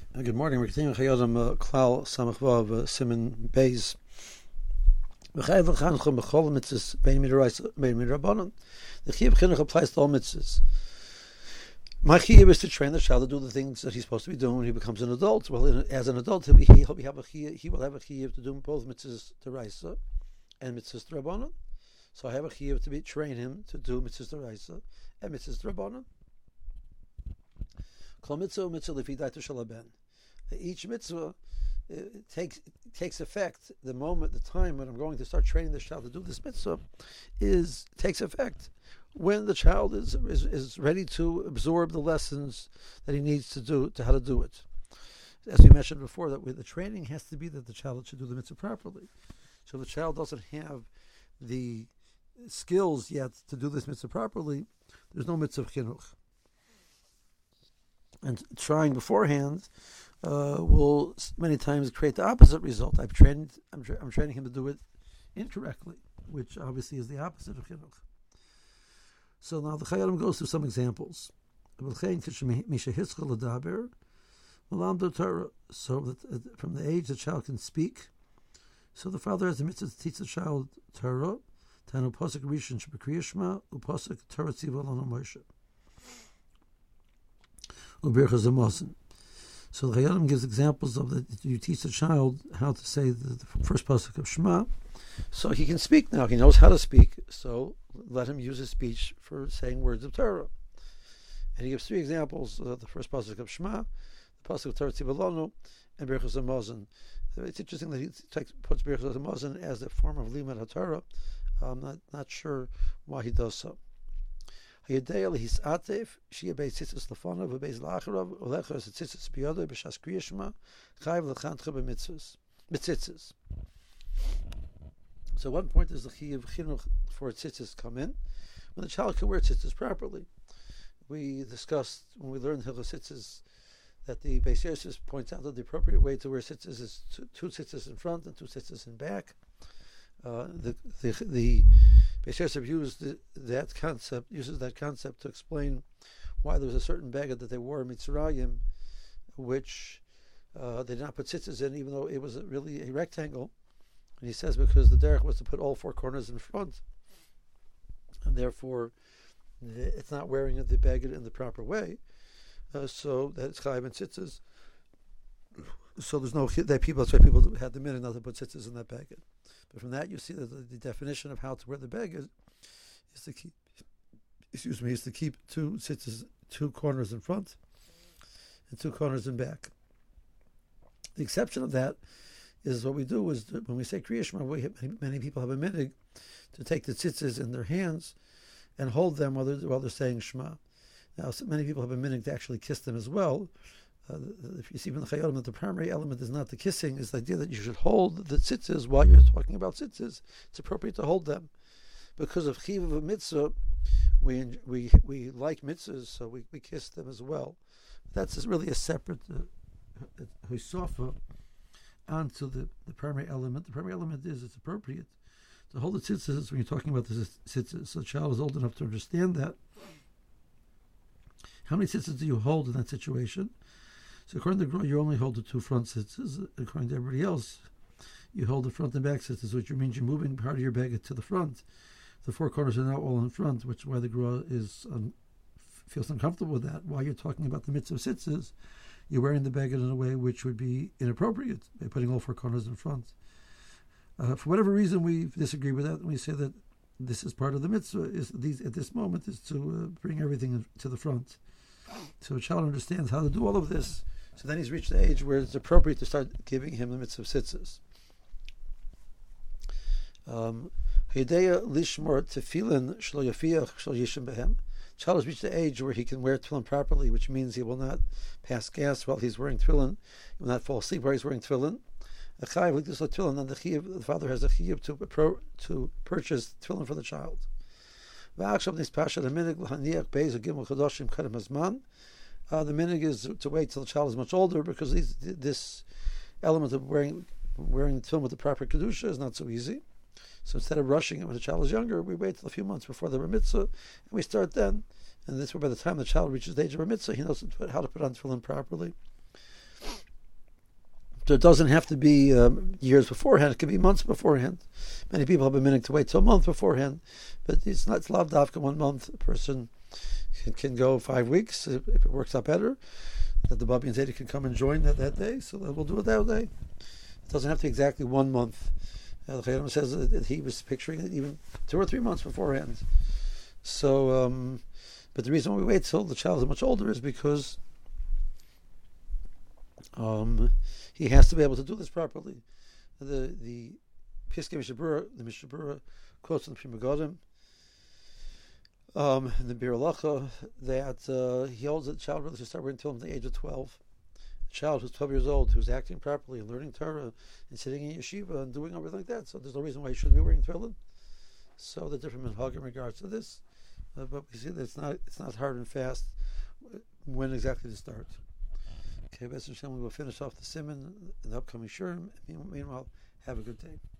Good morning. We're continuing Chayodam Klal Samachvav Simon Beis. V'chayav l'chanchum b'chol mitzvahs bein midrabanan. The chiyuv chinuch applies to all mitzvahs. My chiyuv is to train the child to do the things that he's supposed to be doing when he becomes an adult. Well, as an adult, he will have a chiyuv to do both mitzvahs deraisa and mitzvahs drabanan. So I have a chiyuv to train him to do mitzvahs deraisa and mitzvahs drabanan. Kol mitzvah mitzvah lefi daito shel haben. Each mitzvah takes effect. The time when I'm going to start training the child to do this mitzvah takes effect when the child is ready to absorb the lessons that he needs to do to how to do it. As we mentioned before, that the training has to be that the child should do the mitzvah properly. So if the child doesn't have the skills yet to do this mitzvah properly, there's no mitzvah chinuch. And trying beforehand will many times create the opposite result. I'm training him to do it incorrectly, which obviously is the opposite of chinuch. So now the Chayyim goes through some examples. So that from the age the child can speak, so the father has the mitzvah to teach the child Torah. Tanu pasuk rishon shebekriya shema upasuk Torah tziva lanu Moshe. So the Chayyim gives examples of that. You teach the child how to say the first pasuk of Shema, so he can speak now. He knows how to speak, so let him use his speech for saying words of Torah. And he gives three examples: the first pasuk of Shema, the pasuk of Torah Tziva Lanu, and Birchas Hamazon. It's interesting that he puts Birchas Hamazon as a form of Limud HaTorah. I'm not sure why he does so. He says because the so one point is the chiyuv chinuch for tzitzis come in when the child can wear tzitzis properly. We discussed when we learned Hilchos Tzitzis that the Beis Yosef points out that the appropriate way to wear tzitzis is two tzitzis in front and two tzitzis in back. The Beis Yosef uses that concept to explain why there was a certain baggage that they wore in Mitzrayim, which they did not put tzitzis in, even though it was really a rectangle. And he says because the derech was to put all four corners in front, and therefore it's not wearing the baggage in the proper way. So that it's chayv and tzitzis. So there's no that people. That's why people had the minute not to put tzitzis in that baggage. But from that you see that the definition of how to wear the baggage is to keep. Is to keep two tzitzis, two corners in front, and two corners in back. The exception of that is what we do is when we say Kriya Shema, many people have a minhag to take the tzitzis in their hands and hold them while they're saying Shema. Now, many people have a minhag to actually kiss them as well. If you see in the Chayyim that the primary element is not the kissing, is the idea that you should hold the tzitzis while you're talking about tzitzis. It's appropriate to hold them. Because of chiv of a mitzvah, we like mitzvahs, so we kiss them as well. That's really a separate hisofa onto the primary element. The primary element is it's appropriate to hold the tzitzis when you're talking about the tzitzis. So the child is old enough to understand that. How many tzitzis do you hold in that situation? So according to Gra, you only hold the two front tzitzis. According to everybody else, you hold the front and back tzitzis, which means you're moving part of your baggage to the front. The four corners are now all in front, which is why the Gra feels uncomfortable with that. While you're talking about the mitzvah tzitzis, you're wearing the baggage in a way which would be inappropriate by putting all four corners in front. For whatever reason, we disagree with that, and we say that this is part of the mitzvah. At this moment is to bring everything to the front. So a child understands how to do all of this. So then he's reached the age where it's appropriate to start giving him the mitzvah tzitzis. Hideya lishmor tefillin shlo yafiach shlo yishim behem. Child has reached the age where he can wear tefillin properly, which means he will not pass gas while he's wearing tefillin. He will not fall asleep while he's wearing tefillin. A chayiv like this tefillin, then the father has a chayiv to purchase tefillin for the child. The minhag is to wait till the child is much older because this element of wearing tefillin with the proper kedusha is not so easy. So instead of rushing it when the child is younger, we wait till a few months before the bar mitzvah, and we start then. And this way, by the time the child reaches the age of bar mitzvah, he knows how to put on tefillin properly. So it doesn't have to be years beforehand. It can be months beforehand. Many people have been meaning to wait till a month beforehand, but it's not lav davka 1 month. A person can go 5 weeks if it works out better. That the Babi and Zaydi can come and join that day, so we'll do it that day. It doesn't have to be exactly 1 month. The Chayim says that he was picturing it even 2 or 3 months beforehand. So, but the reason why we wait till the child is much older is because he has to be able to do this properly. The Piskei Mishabura quotes in the Pri Megadim, in the Bir Halacha, that he holds that the child really should start waiting until the age of 12. A child who's 12 years old, who's acting properly and learning Torah and sitting in yeshiva and doing everything like that, so there's no reason why he shouldn't be wearing tefillin. So the different minhag in regards to this, but we see that it's not hard and fast when exactly to start. Okay, B'ezras Hashem, we will finish off the Siman in the upcoming Shurim. Meanwhile, have a good day.